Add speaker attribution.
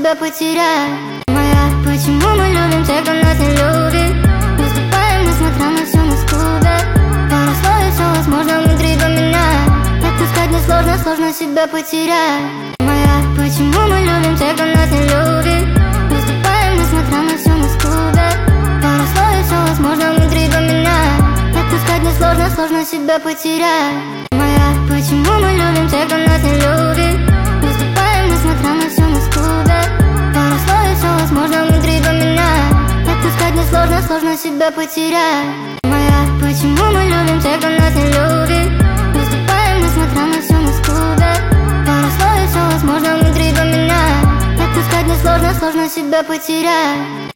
Speaker 1: себя потерять. Моя, почему мы любим тех, кто нас не любит? Выступаем, несмотря на все, нас губят. Пару слов и все возможно внутри поменять. Отпускать несложно, сложно себя потерять. Моя, почему мы любим тех, кто нас не любит? Выступаем, несмотря на все, нас губят. Пару слов и все возможно внутри поменять. Отпускать несложно, сложно себя потерять. Моя, почему мы любим тех, кто нас не любит? Выступаем, несмотря на все, нас губят. Пару слов и все возможно внутри поменять. Отпускать несложно, сложно себя потерять. Моя, почему мы любим тех, кто нас не любит? Выступаем, несмотря на все, нас губят. Пару слов и все возможно внутри поменять. Отпускать несложно, сложно себя потерять.